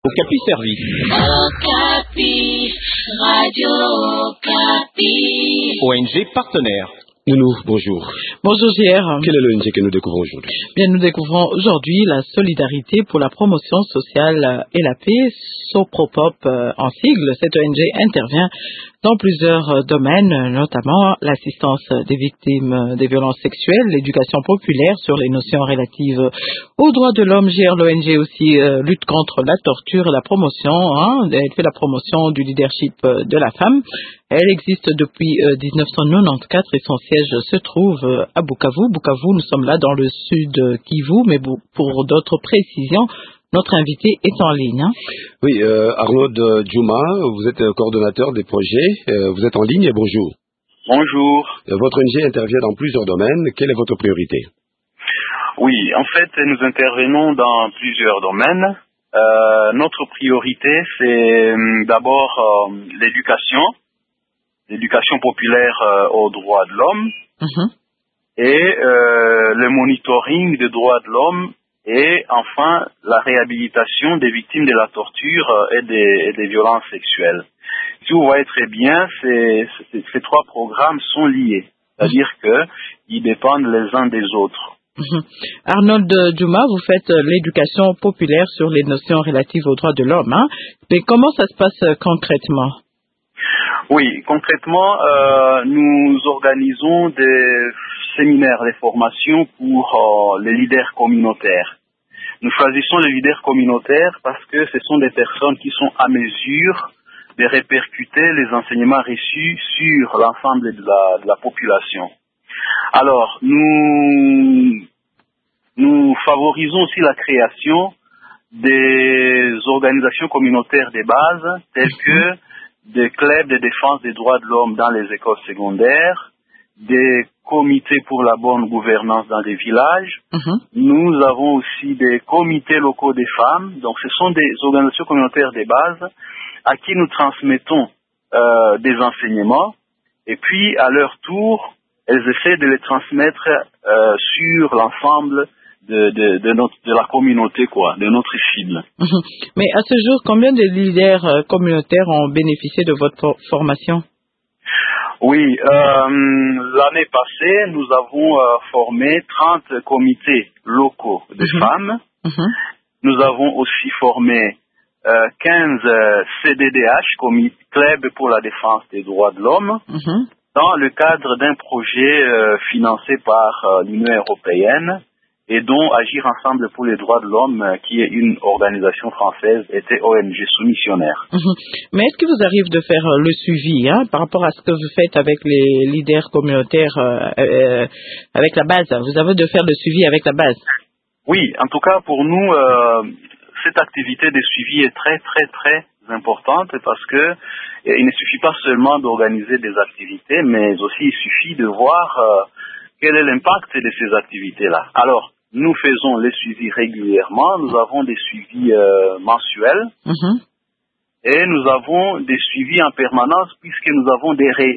Okapi Service. Okapi, Radio Okapi. ONG partenaire. Nounou, bonjour. Bonjour JR. Quelle est l'ONG que nous découvrons aujourd'hui? Bien, nous découvrons aujourd'hui la solidarité pour la promotion sociale et la paix, Sopropop en sigle. Cette ONG intervient dans plusieurs domaines, notamment l'assistance des victimes des violences sexuelles, l'éducation populaire sur les notions relatives aux droits de l'homme. JR, l'ONG aussi lutte contre la torture et la promotion, elle fait la promotion du leadership de la femme. Elle existe depuis 1994 et son siège se trouve à Bukavu. Bukavu, nous sommes là dans le sud Kivu, mais pour d'autres précisions, notre invité est en ligne. Oui, Arnaud Djouma, vous êtes coordonnateur des projets, vous êtes en ligne, bonjour. Bonjour. Votre ONG intervient dans plusieurs domaines, quelle est votre priorité? Oui, en fait, nous intervenons dans plusieurs domaines. Notre priorité, c'est d'abord l'éducation populaire aux droits de l'homme et le monitoring des droits de l'homme et enfin la réhabilitation des victimes de la torture et des violences sexuelles. Si vous voyez très bien, ces trois programmes sont liés, c'est-à-dire qu'ils dépendent les uns des autres. Arnaud Djouma, vous faites l'éducation populaire sur les notions relatives aux droits de l'homme, mais comment ça se passe concrètement? Oui, concrètement, nous organisons des séminaires, des formations pour les leaders communautaires. Nous choisissons les leaders communautaires parce que ce sont des personnes qui sont à mesure de répercuter les enseignements reçus sur l'ensemble de la population. Alors, nous favorisons aussi la création des organisations communautaires de base telles que des clubs de défense des droits de l'homme dans les écoles secondaires, des comités pour la bonne gouvernance dans les villages. Nous avons aussi des comités locaux des femmes. Donc, ce sont des organisations communautaires de base à qui nous transmettons des enseignements. Et puis, à leur tour, elles essaient de les transmettre sur l'ensemble de la communauté, de notre cible. Mais à ce jour, combien de leaders communautaires ont bénéficié de votre formation? Oui, l'année passée, nous avons formé 30 comités locaux de femmes. Nous avons aussi formé 15 CDDH, Club pour la défense des droits de l'homme, dans le cadre d'un projet financé par l'Union européenne et dont Agir ensemble pour les droits de l'homme, qui est une organisation française, était ONG soumissionnaire. Mais est-ce qu'il vous arrive de faire le suivi par rapport à ce que vous faites avec les leaders communautaires, avec la base? Vous avez de faire le suivi avec la base? Oui, en tout cas pour nous, cette activité de suivi est très très très importante parce que il ne suffit pas seulement d'organiser des activités, mais aussi il suffit de voir quel est l'impact de ces activités-là. Alors, nous faisons les suivis régulièrement, nous avons des suivis mensuels et nous avons des suivis en permanence puisque nous avons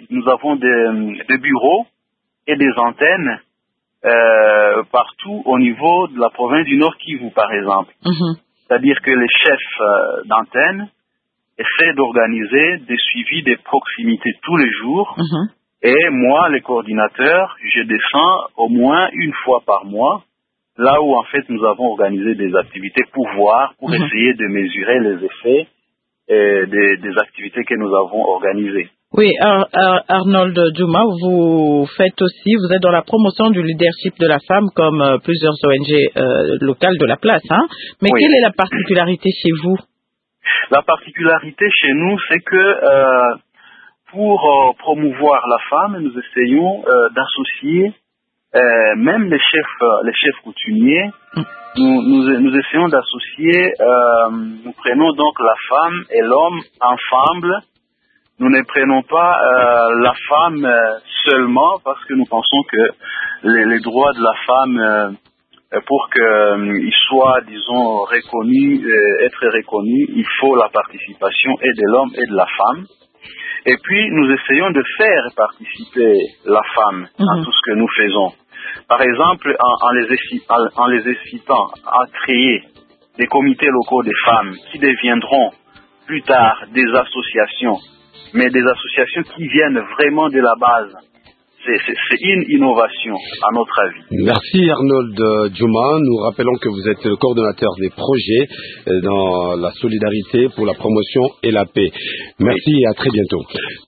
des bureaux et des antennes partout au niveau de la province du Nord Kivu, par exemple. C'est-à-dire que les chefs d'antenne essaient d'organiser des suivis de proximité tous les jours. Et moi, le coordinateur, je descends au moins une fois par mois, là où en fait nous avons organisé des activités pour essayer de mesurer les effets des activités que nous avons organisées. Oui, Arnold Djouma, vous êtes dans la promotion du leadership de la femme comme plusieurs ONG locales de la place, Mais oui. Quelle est la particularité chez vous? La particularité chez nous, c'est que pour promouvoir la femme, nous essayons d'associer même les chefs coutumiers. Nous essayons d'associer, nous prenons donc la femme et l'homme ensemble. Nous ne prenons pas la femme seulement parce que nous pensons que les droits de la femme, pour qu'ils soient, disons, être reconnus, il faut la participation et de l'homme et de la femme. Et puis, nous essayons de faire participer la femme à tout ce que nous faisons. Par exemple, en les incitant à créer des comités locaux des femmes qui deviendront plus tard des associations, mais des associations qui viennent vraiment de la base. C'est une innovation, à notre avis. Merci Arnold Djouma. Nous rappelons que vous êtes le coordonnateur des projets dans la solidarité pour la promotion et la paix. Merci et à très bientôt.